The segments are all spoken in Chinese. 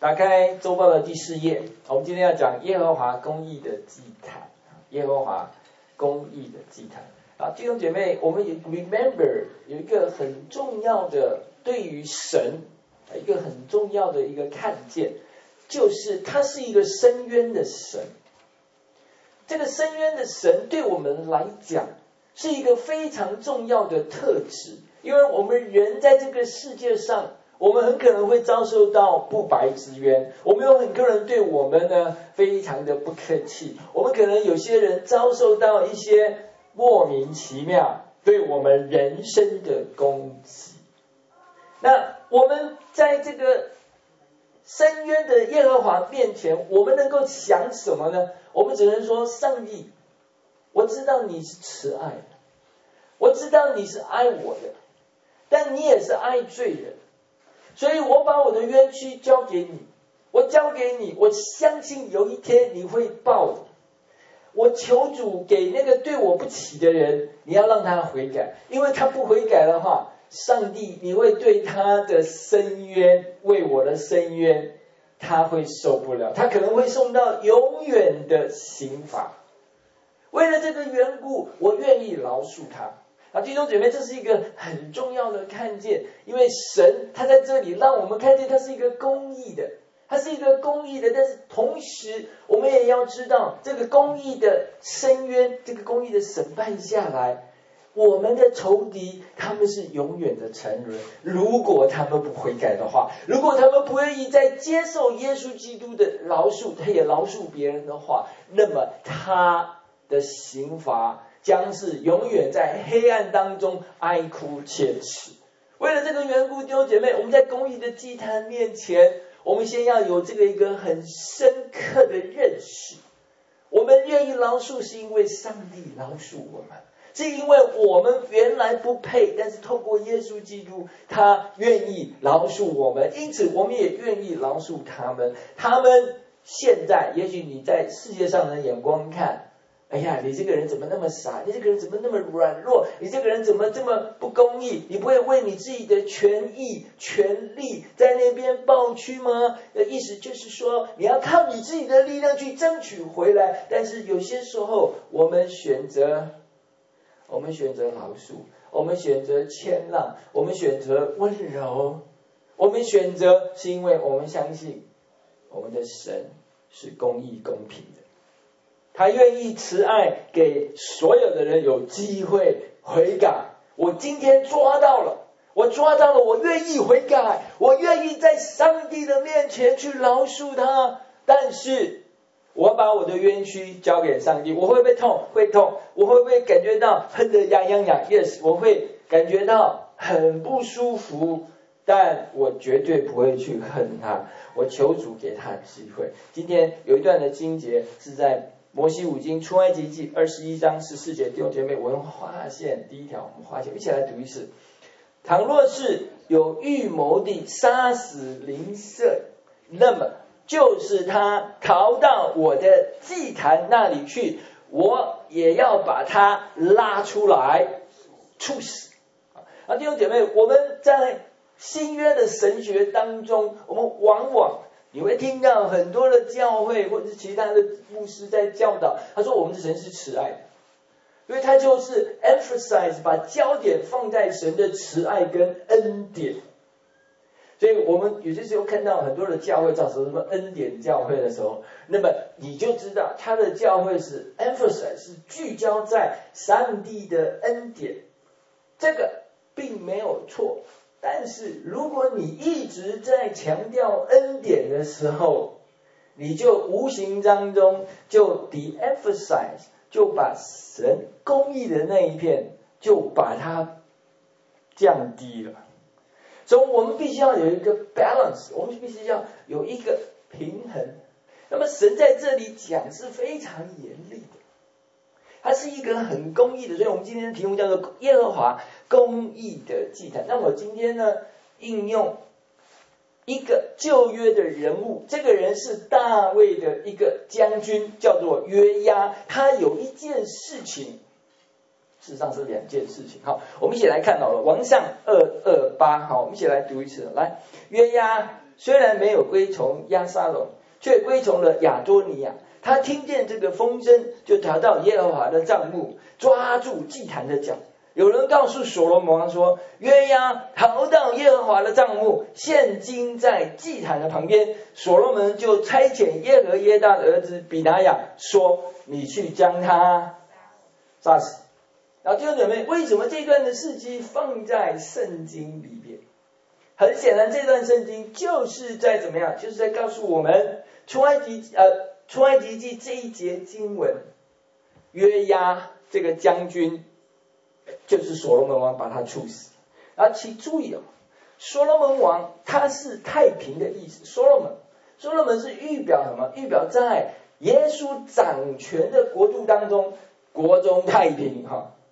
打开周报的第4页，我们今天要讲耶和华公义的祭坛。耶和华公义的祭坛啊，弟兄姐妹，我们也 remember 有一个很重要的对于神一个很重要的一个看见，就是他是一个深渊的神。这个深渊的神对我们来讲是一个非常重要的特质，因为我们人在这个世界上，我们很可能会遭受到不白之冤，我们有很多人对我们呢非常的不客气，我们可能有些人遭受到一些莫名其妙对我们人生的攻击。那我们在这个深渊的耶和华面前，我们能够想什么呢？我们只能说，上帝，我知道你是慈爱的，我知道你是爱我的，但你也是爱罪人，所以我把我的冤屈交给你，我交给你，我相信有一天你会报我。我求主给那个对我不起的人，你要让他悔改，因为他不悔改的话，上帝你会对他的深渊，为我的深渊，他会受不了，他可能会送到永远的刑罚。为了这个缘故，我愿意饶恕他。弟兄姐妹，这是一个很重要的看见，因为神他在这里让我们看见他是一个公义的，他是一个公义的，但是同时我们也要知道，这个公义的深渊，这个公义的审判下来，我们的仇敌他们是永远的沉沦。如果他们不悔改的话，如果他们不愿意再接受耶稣基督的饶恕，他也饶恕别人的话，那么他的刑罚将是永远在黑暗当中哀哭切齿。为了这个缘故，弟兄姐妹，我们在公义的祭坛面前，我们先要有这个一个很深刻的认识。我们愿意饶恕，是因为上帝饶恕我们，是因为我们原来不配，但是透过耶稣基督，他愿意饶恕我们，因此我们也愿意饶恕他们。他们现在，也许你在世界上的眼光看，哎呀，你这个人怎么那么傻？你这个人怎么那么软弱？你这个人怎么这么不公义？你不会为你自己的权益、权利在那边抱屈吗？意思就是说，你要靠你自己的力量去争取回来。但是有些时候，我们选择饶恕，我们选择谦让，我们选择温柔，我们选择是因为我们相信我们的神是公义公平的。他愿意慈爱给所有的人有机会悔改。我今天抓到了，我愿意悔改，我愿意在上帝的面前去饶恕他。但是我把我的冤屈交给上帝，我会不会痛？会痛。我会不会感觉到恨得痒痒痒 ？Yes， 我会感觉到很不舒服，但我绝对不会去恨他。我求主给他机会。今天有一段的经节是在摩西五经出埃及记21章14节，弟兄姐妹，我用划线，第一条我们划线，一起来读一次。倘若是有预谋地杀死邻舍，那么就是他逃到我的祭坛那里去，我也要把他拉出来处死。弟兄姐妹，我们在新约的神学当中，我们往往你会听到很多的教会或者是其他的牧师在教导，他说我们的神是慈爱的，因为他就是 emphasize 把焦点放在神的慈爱跟恩典。所以我们有些时候看到很多的教会造成什么恩典教会的时候，那么你就知道他的教会是 emphasize 是聚焦在上帝的恩典，这个并没有错。但是如果你一直在强调恩典的时候，你就无形当中就 de-emphasize， 就把神公义的那一片就把它降低了。所以我们必须要有一个 balance， 我们必须要有一个平衡。那么神在这里讲是非常严厉的，它是一个很公义的，所以我们今天的题目叫做耶和华公义的祭坛。那我今天呢，应用一个旧约的人物，这个人是大卫的一个将军，叫做约押。他有一件事情，事实上是2件事情。好，我们一起来看好了，往上228，好，我们一起来读一次。来，约押虽然没有归从押沙龙，却归从了亚多尼亚。他听见这个风声，就逃到耶和华的帐幕，抓住祭坛的脚。有人告诉所罗门王说，约押逃到耶和华的帐幕，现今在祭坛的旁边。所罗门就差遣耶和耶大的儿子比拿雅说，你去将他杀死。然后弟兄姐妹，为什么这段的事迹放在圣经里面？很显然，这段圣经就是在怎么样？就是在告诉我们出埃及记这一节经文，约押这个将军就是所罗门王把他处死。然后请注意所罗门王他是太平的意思。所罗门是预表什么？预表在耶稣掌权的国度当中，国中太平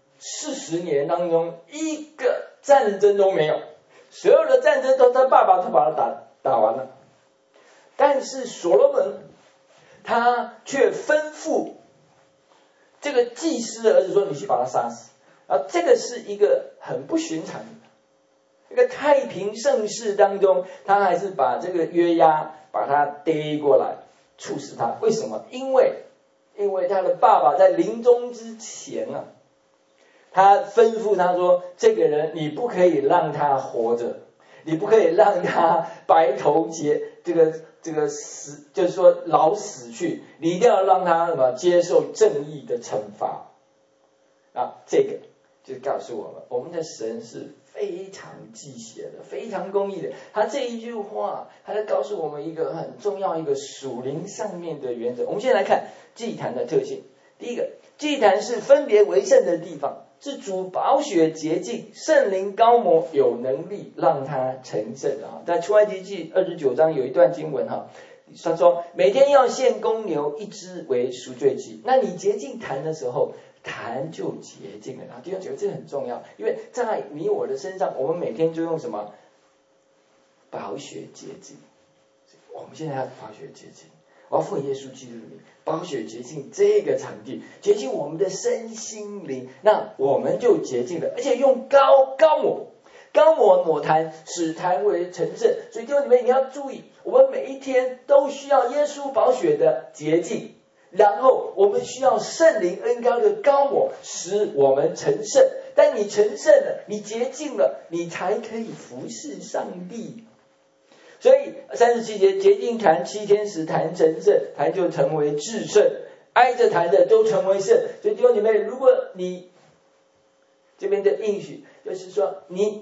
40年当中一个战争都没有，所有的战争都他爸爸都把他打完了。但是所罗门他却吩咐这个祭司的儿子说，你去把他杀死。这个是一个很不寻常的一个太平盛世当中，他还是把这个约押把他逮过来处死他。为什么？因为他的爸爸在临终之前他吩咐他说，这个人你不可以让他活着，你不可以让他白头这个死，就是说老死去，你一定要让他接受正义的惩罚。这个就告诉我们的神是非常忌邪的，非常公义的。他这一句话，他在告诉我们一个很重要一个属灵上面的原则。我们先来看祭坛的特性。第一个，祭坛是分别为圣的地方，是主宝血洁净，圣灵膏抹，有能力让他成圣。在出埃及记29章有一段经文他说每天要献公牛1只为赎罪祭。那你洁净坛的时候，坛就洁净了。弟兄姐妹，这很重要，因为在你我的身上，我们每天就用什么宝血洁净。我们现在要宝血洁净，我要奉耶稣基督的名，宝血洁净这个场地，洁净我们的身心灵，那我们就洁净了。而且用膏抹坛，使坛为成圣。所以弟兄姐妹，你要注意，我们每一天都需要耶稣宝血的洁净，然后我们需要圣灵恩膏的膏抹，使我们成圣。当你成圣了，你洁净了，你才可以服侍上帝。所以37节，洁净坛7天，使坛成圣，坛就成为至圣，挨着坛的都成为圣。所以弟兄姐妹，如果你这边的应许就是说，你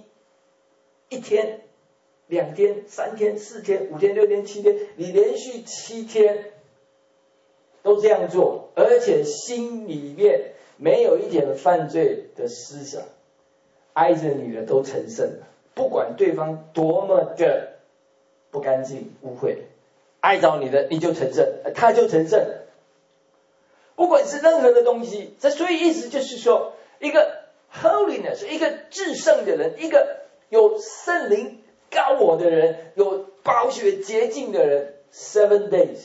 1天、2天、3天、4天、5天、6天、7天，你连续7天都这样做，而且心里面没有一点犯罪的思想，挨着你的都成圣了。不管对方多么的不干净污秽，碍着你的你就成圣，他就成圣。不管是任何的东西，所以意思就是说，一个 holiness， 一个至圣的人，一个有圣灵膏抹的人，有宝血洁净的人， 7 days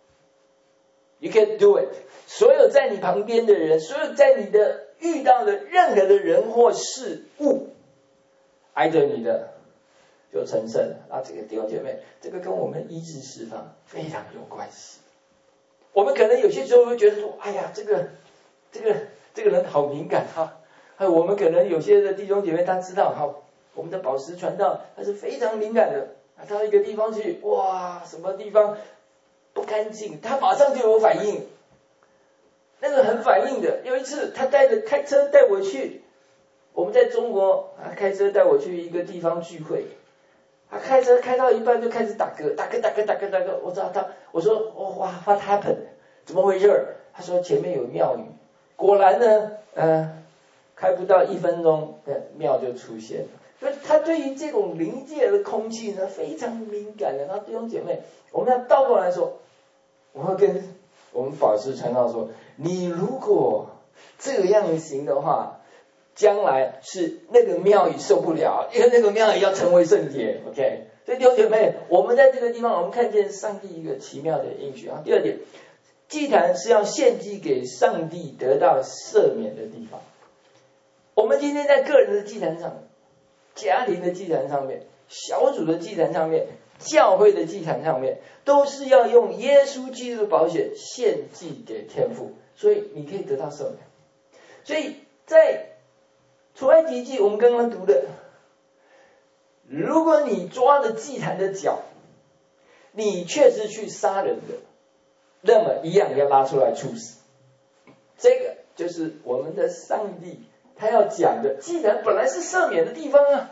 you can do it。 所有在你旁边的人，所有在你的遇到的任何的人或事物，挨着你的就成圣了。这个弟兄姐妹，这个跟我们医治释放非常有关系。我们可能有些时候会觉得说，哎呀，这个人好敏感我们可能有些的弟兄姐妹他知道我们的宝石传道他是非常敏感的，他到一个地方去，哇，什么地方不干净，他马上就有反应，那个很反应的。有一次他开车带我去，我们在中国，开车带我去一个地方聚会，他开车开到一半就开始打嗝，我说哇 what happened， 怎么回事？他说前面有庙宇。果然呢开不到1分钟，庙就出现了。所以他对于这种灵界的空气呢非常敏感的。那弟兄姐妹，我们要倒过来说，我会跟我们宝石传道说，你如果这样行的话，将来是那个庙宇受不了，因为那个庙宇要成为圣洁。 OK， 所以弟兄姐妹，我们在这个地方我们看见上帝一个奇妙的应许。第二点，祭坛是要献祭给上帝得到赦免的地方。我们今天在个人的祭坛上面，家庭的祭坛上面，小组的祭坛上面， 教会的祭坛上面，都是要用耶稣基督的宝血献祭给天父，所以你可以得到赦免。所以在出埃及记我们刚刚读的，如果你抓了祭坛的脚，你确实去杀人的，那么一样要拉出来处死。这个就是我们的上帝他要讲的，祭坛本来是赦免的地方啊。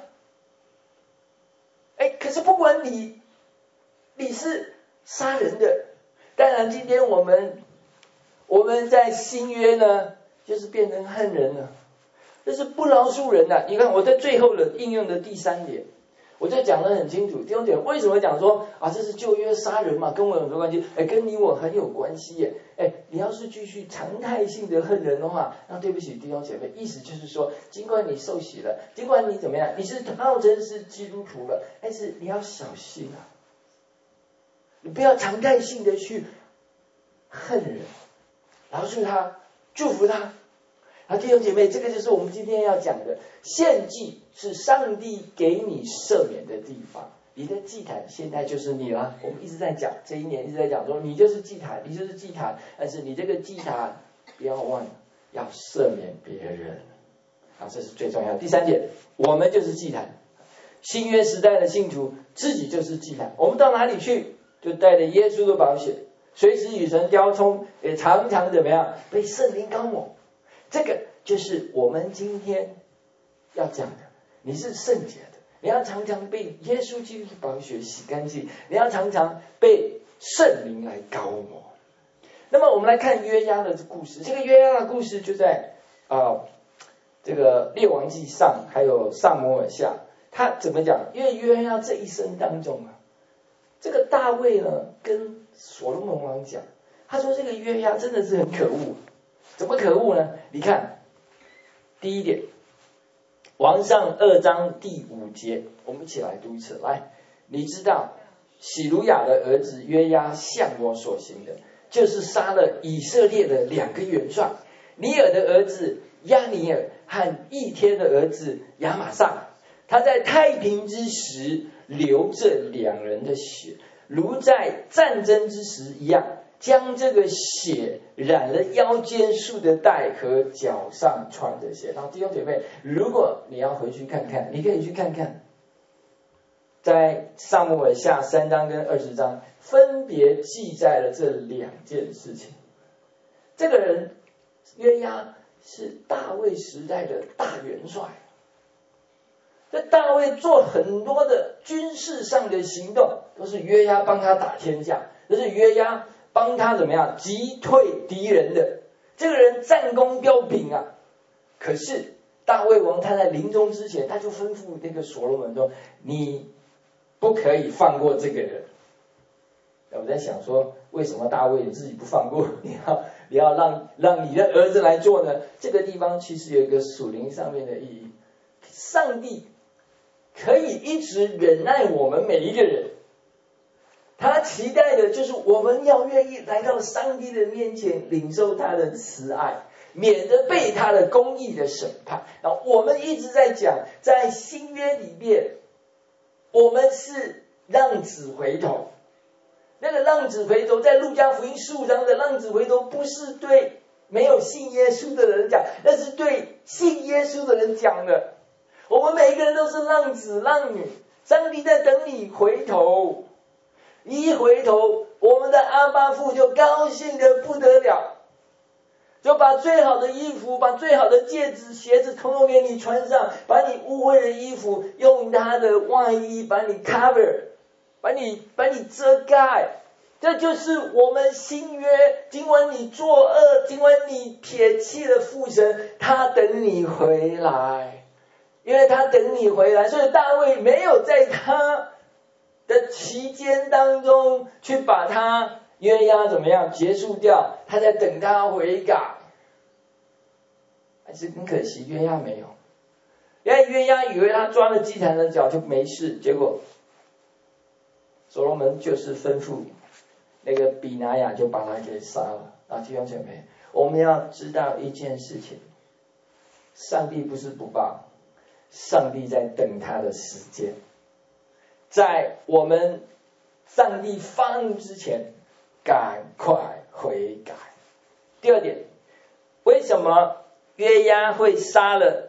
可是不管你是杀人的，当然今天我们在新约呢，就是变成恨人了，这是不饶恕人的。你看我在最后的应用的第3点，我就讲得很清楚。弟兄姐妹，为什么讲说这是旧约杀人嘛，跟我有什么关系？跟你我很有关系耶。你要是继续常态性的恨人的话，那对不起弟兄姐妹，意思就是说，尽管你受洗了，尽管你怎么样，你是号称是基督徒了，但是你要小心啊，你不要常态性的去恨人，饶恕他，祝福他。弟兄姐妹，这个就是我们今天要讲的，献祭是上帝给你赦免的地方。你的祭坛现在就是你了。我们一直在讲，这一年一直在讲说，你就是祭坛，你就是祭坛。但是你这个祭坛不要忘了要赦免别人，这是最重要的。第3点，我们就是祭坛。新约时代的信徒自己就是祭坛，我们到哪里去就带着耶稣的宝血，随时与神交通，也常常怎么样被圣灵膏抹。这个就是我们今天要讲的，你是圣洁的，你要常常被耶稣基督的宝血洗干净，你要常常被圣灵来膏抹。那么我们来看约押的故事，这个约押的故事就在这个列王纪上还有撒母耳下。他怎么讲？因为约押这一生当中这个大卫呢跟所罗门王讲，他说这个约押真的是很可恶。怎么可恶呢？你看第1点，王上2章第5节，我们一起来读一次。来，你知道喜鲁雅的儿子约押向我所行的，就是杀了以色列的2个元帅，尼尔的儿子亚尼尔和以帖的儿子亚玛撒。他在太平之时流这2人的血，如在战争之时一样，将这个血染了腰间束的带和脚上穿的鞋。然后弟兄姐妹，如果你要回去看看，你可以去看看，在撒母耳下3章跟20章分别记载了这2件事情。这个人约押是大卫时代的大元帅，这大卫做很多的军事上的行动，都是约押帮他打天下，都是约押帮他怎么样击退敌人的。这个人战功彪炳啊。可是大卫王他在临终之前，他就吩咐那个所罗门说，你不可以放过这个人。我在想说，为什么大卫你自己不放过，你要让你的儿子来做呢？这个地方其实有一个属灵上面的意义。上帝可以一直忍耐我们每一个人，他期待的就是我们要愿意来到上帝的面前，领受他的慈爱，免得被他的公义的审判。然后我们一直在讲，在新约里面，我们是浪子回头。那个浪子回头，在路加福音15章的浪子回头，不是对没有信耶稣的人讲，那是对信耶稣的人讲的。我们每一个人都是浪子浪女，上帝在等你回头。一回头，我们的阿爸父就高兴得不得了，就把最好的衣服，把最好的戒指、鞋子统统给你穿上，把你污秽的衣服用他的外衣把你 cover， 把你遮盖。这就是我们新约，尽管你作恶，尽管你撇弃了父神，他等你回来，因为他等你回来，所以大卫没有在他的期间当中去把他约押怎么样结束掉，他在等他悔改。还是很可惜，约押没有。因为约押以为他抓了祭坛的脚就没事，结果所罗门就是吩咐那个比拿雅就把他给杀了。弟兄姐妹，我们要知道一件事情，上帝不是不报，上帝在等他的时间。在我们上帝发怒之前，赶快悔改。第二点，为什么约押会杀了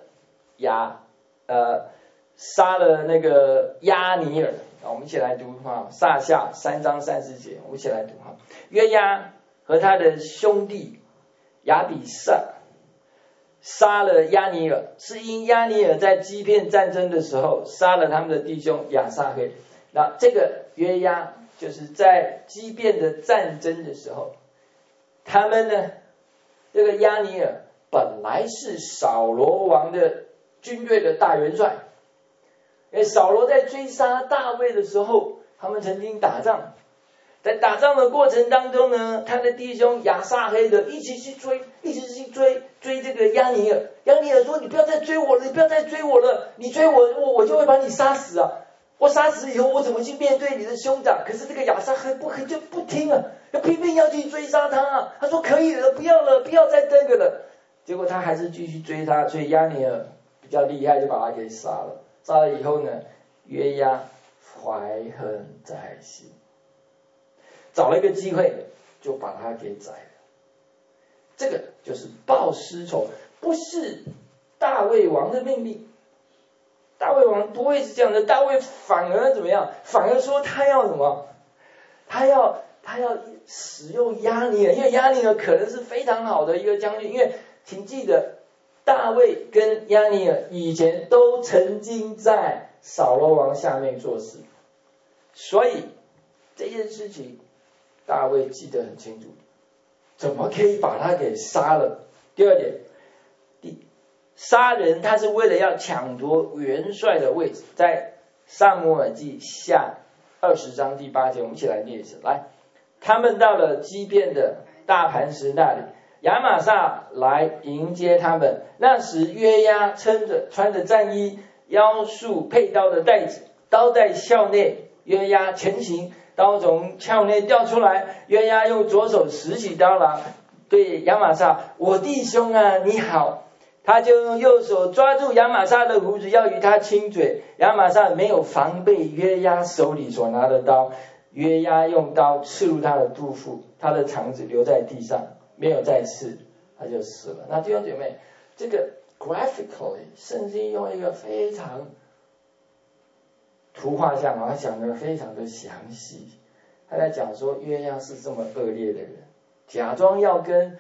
那个押尼尔？我们一起来读哈，撒下3章30节，我们一起来读哈。约押和他的兄弟亚比赛杀了押尼尔，是因押尼尔在基遍战争的时候杀了他们的弟兄亚撒黑。那这个约押就是在基遍的战争的时候，他们呢，这个押尼尔本来是扫罗王的军队的大元帅。扫罗在追杀大卫的时候，他们曾经打仗，在打仗的过程当中呢，他的弟兄亚撒黑的一直去追这个押尼尔。押尼尔说：“你不要再追我了，你不要再追我了，你追我就会把你杀死啊！我杀死以后，我怎么去面对你的兄长？”可是这个亚撒黑就不听啊，偏偏要去追杀他啊！他说：“可以了，不要了，不要再这个了。”结果他还是继续追他，所以押尼尔比较厉害，就把他给杀了。杀了以后呢，约押怀恨在心，找了一个机会就把他给宰了。这个就是报私仇，不是大卫王的命令。大卫王不会是这样的，大卫反而怎么样？反而说他要什么？他要使用押尼尔，因为押尼尔可能是非常好的一个将军。因为请记得，大卫跟押尼尔以前都曾经在扫罗王下面做事，所以这件事情大卫记得很清楚，怎么可以把他给杀了？第二点，杀人他是为了要抢夺元帅的位置，在撒母耳记下20章第8节，我们一起来念一次。来，他们到了基遍的大磐石那里，亚玛撒来迎接他们。那时约押穿着战衣，腰束佩刀的带子，刀在鞘内，约押前行，刀从鞘内掉出来。约押用左手拾起刀来，对亚玛撒：“我弟兄啊，你好。”他就用右手抓住亚玛撒的胡子，要与他亲嘴。亚玛撒没有防备约押手里所拿的刀，约押用刀刺入他的肚腹，他的肠子留在地上，没有再刺，他就死了。那弟兄姐妹，这个 graphically 圣经用一个非常图画像，他讲的非常的详细。他在讲说约押是这么恶劣的人，假装要跟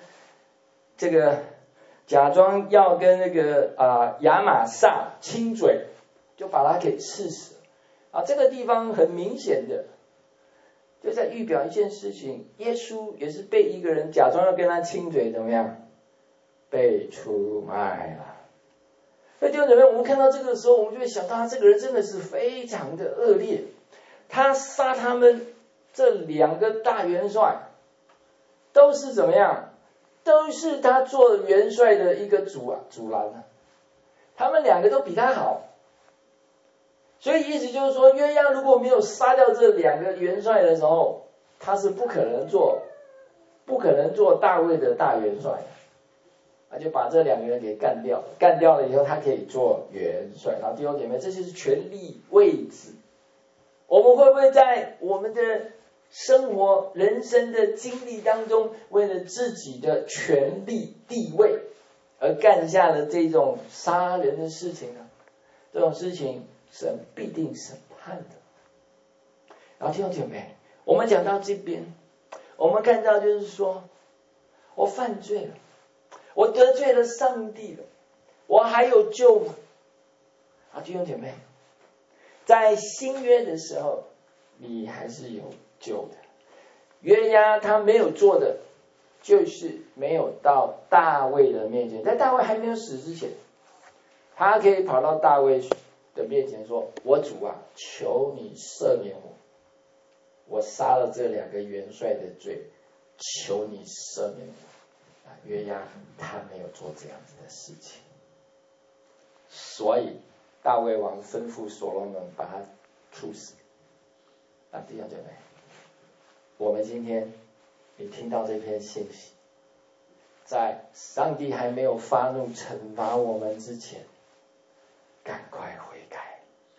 那个亚玛撒亲嘴，就把他给刺死啊！这个地方很明显的就在预表一件事情，耶稣也是被一个人假装要跟他亲嘴，怎么样？被出卖了。所以弟兄姊妹，我们看到这个时候，我们就会想到他这个人真的是非常的恶劣。他杀他们这2个大元帅，都是怎么样？都是他做元帅的一个阻拦啊，他们2个都比他好，所以意思就是说，约押如果没有杀掉这2个元帅的时候，他是不可能做大卫的大元帅，他就把这2个人给干掉了以后，他可以做元帅。然后弟兄姐妹，这就是权力位置。我们会不会在我们的生活人生的经历当中，为了自己的权力地位而干下了这种杀人的事情呢？这种事情神必定审判的。然后弟兄姐妹，我们讲到这边，我们看到就是说，我犯罪了，我得罪了上帝了，我还有救吗？啊，弟兄姐妹，在新约的时候，你还是有救的。约押他没有做的，就是没有到大卫的面前，在大卫还没有死之前，他可以跑到大卫的面前说：“我主啊，求你赦免我杀了这2个元帅的罪，求你赦免我。”约押他没有做这样子的事情，所以大卫王吩咐所罗门把他处死。弟兄姐妹，我们今天你听到这篇信息，在上帝还没有发怒惩罚我们之前，赶快悔改，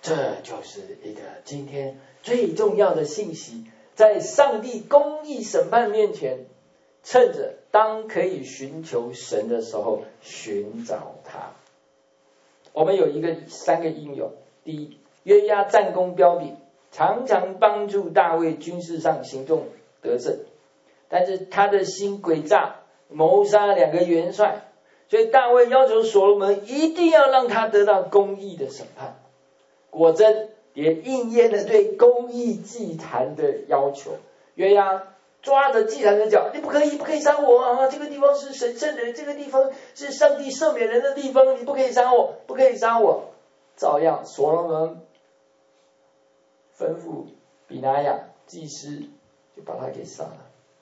这就是一个今天最重要的信息，在上帝公义审判面前，趁着当可以寻求神的时候，寻找他。我们有3个应用。第一，约押战功彪炳，常常帮助大卫军事上行动得胜，但是他的心诡诈，谋杀2个元帅，所以大卫要求所罗门一定要让他得到公义的审判。果真也应验了对公义祭坛的要求。约押抓着祭坛的脚，你不可以杀我啊！这个地方是神圣的，这个地方是上帝赦免人的地方，你不可以杀我，不可以杀我。照样，所罗门吩咐比拿雅祭司就把他给杀了，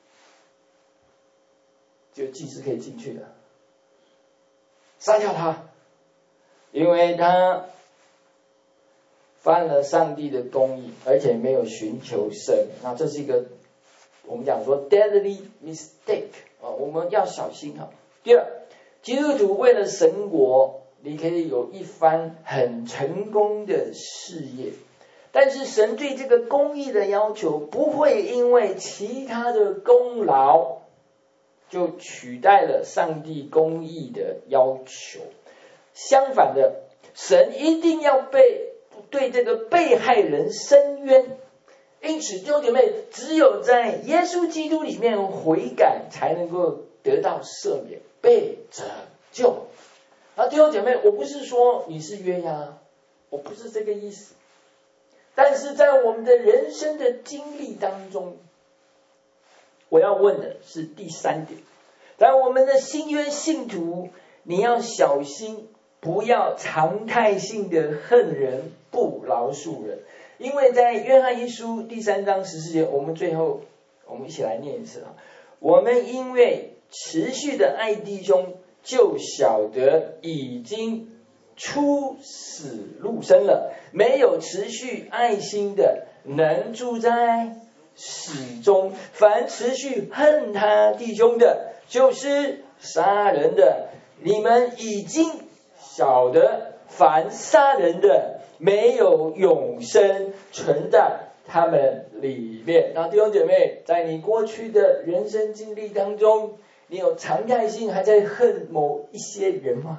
就祭司可以进去了，杀掉他，因为他犯了上帝的公义，而且没有寻求神。那这是一个我们讲说 deadly mistake 我们要小心哈。第二，基督徒为了神国，你可以有一番很成功的事业，但是神对这个公义的要求不会因为其他的功劳就取代了上帝公义的要求。相反的，神一定要对这个被害人伸冤。因此弟兄姐妹，只有在耶稣基督里面悔改，才能够得到赦免，被拯救。弟兄姐妹，我不是说你是约押，我不是这个意思。但是在我们的人生的经历当中，我要问的是第3点，在我们的新约信徒，你要小心，不要常态性的恨人，不饶恕人。因为在约翰一书第3章14节，我们一起来念一次啊。我们因为持续的爱弟兄，就晓得已经出死入生了。没有持续爱心的，能住在死中。凡持续恨他弟兄的，就是杀人的。你们已经晓得，凡杀人的，没有永生存在他们里面。那弟兄姐妹，在你过去的人生经历当中，你有常态性还在恨某一些人吗？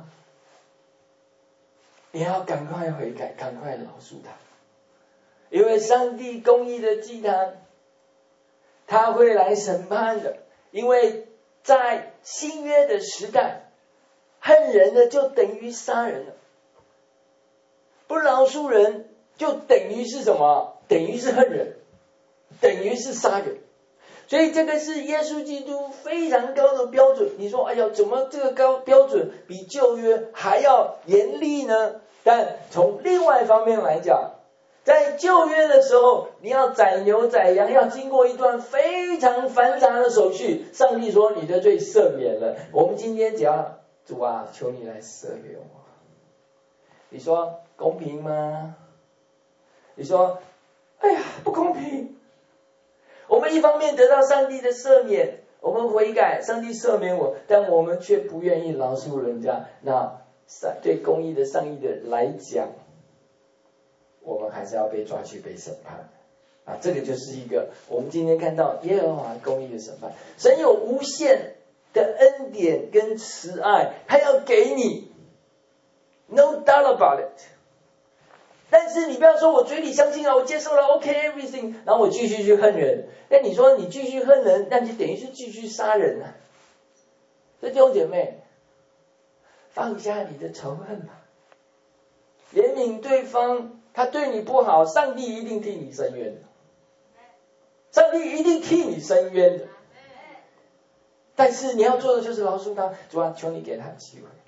你要赶快悔改，赶快饶恕他，因为上帝公义的祭坛，他会来审判的。因为在新约的时代，恨人的就等于杀人了，不饶恕人就等于是什么？等于是恨人，等于是杀人。所以这个是耶稣基督非常高的标准。你说，哎呀，怎么这个高标准比旧约还要严厉呢？但从另外一方面来讲，在旧约的时候，你要宰牛宰羊，要经过一段非常繁杂的手续。上帝说你的罪赦免了，我们今天只要主啊，求你来赦免我。你说公平吗？你说，哎呀，不公平。我们一方面得到上帝的赦免，我们悔改，上帝赦免我，但我们却不愿意饶恕人家。那对公义的上义的来讲，我们还是要被抓去被审判这个就是一个我们今天看到耶和华公义的审判。神有无限的恩典跟慈爱，他要给你 ，no doubt about it。但是你不要说我嘴里相信我接受了 OK everything， 然后我继续去恨人。那你说你继续恨人，那你等于是继续杀人啊。所以弟兄姐妹，放下你的仇恨吧，怜悯对方，他对你不好，上帝一定替你伸冤的，上帝一定替你伸冤的。但是你要做的就是饶恕他，主啊，求你给他机会，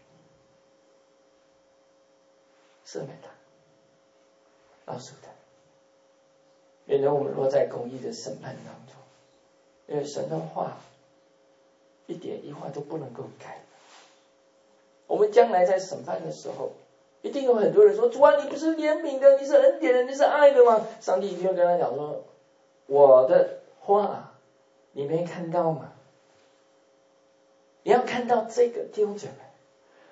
赦免他，饶恕他，免得我们落在公义的审判当中。因为神的话一点一画都不能够改。我们将来在审判的时候，一定有很多人说，主啊，你不是怜悯的，你是恩典的，你是爱的吗？上帝一定会跟他讲说，我的话你没看到吗？你要看到这个，弟兄姐妹，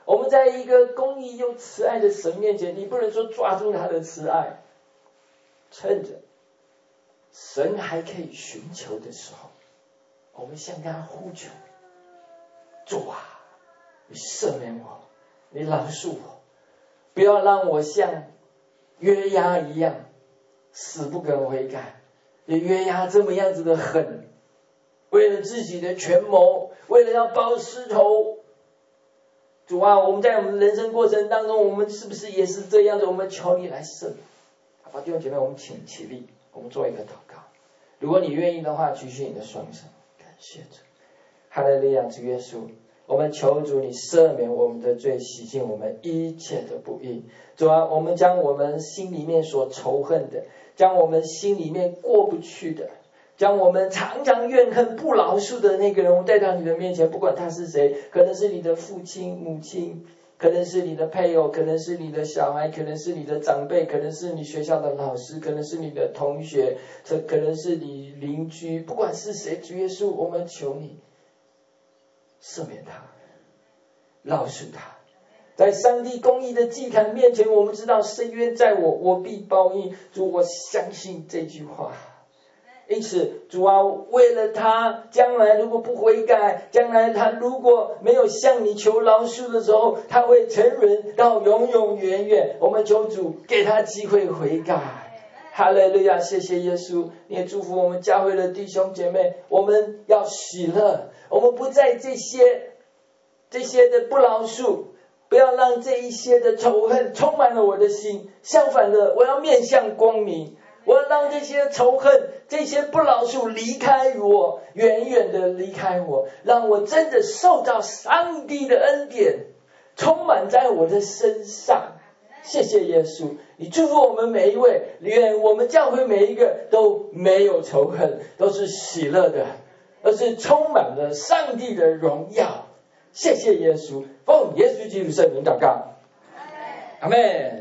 我们在一个公义又慈爱的神面前，你不能说抓住他的慈爱，趁着神还可以寻求的时候，我们向他呼求，主啊，你赦免我，你饶恕我，不要让我像约押一样死不肯悔改。约押这么样子的狠，为了自己的权谋，为了要包尸头。主啊，我们在我们人生过程当中，我们是不是也是这样子？我们求你来赦免。好吧，弟兄姐妹，我们请起立，我们做一个祷告。如果你愿意的话，举起你的双手，感谢主。哈利路亚，主耶稣，我们求主你赦免我们的罪，洗净我们一切的不义。主啊，我们将我们心里面所仇恨的，将我们心里面过不去的，将我们常常怨恨不饶恕的那个人，我们带到你的面前，不管他是谁，可能是你的父亲母亲，可能是你的配偶，可能是你的小孩，可能是你的长辈，可能是你学校的老师，可能是你的同学，这可能是你邻居，不管是谁，主耶稣，我们求你赦免他，饶恕他。在上帝公义的祭坛面前，我们知道深渊在我，我必报应。主，我相信这句话。因此，主啊，为了他将来如果不悔改，将来他如果没有向你求饶恕的时候，他会沉沦到永永远远。我们求主给他机会悔改。哈利路亚，谢谢耶稣，你也祝福我们教会的弟兄姐妹，我们要喜乐，我们不在这些的不饶恕，不要让这一些的仇恨充满了我的心，相反的，我要面向光明，我要让这些仇恨、这些不饶恕离开我，远远的离开我，让我真的受到上帝的恩典，充满在我的身上。谢谢耶稣，你祝福我们每一位，愿我们教会每一个都没有仇恨，都是喜乐的，而是充满了上帝的荣耀。谢谢耶稣，奉耶稣基督圣名祷告，阿们。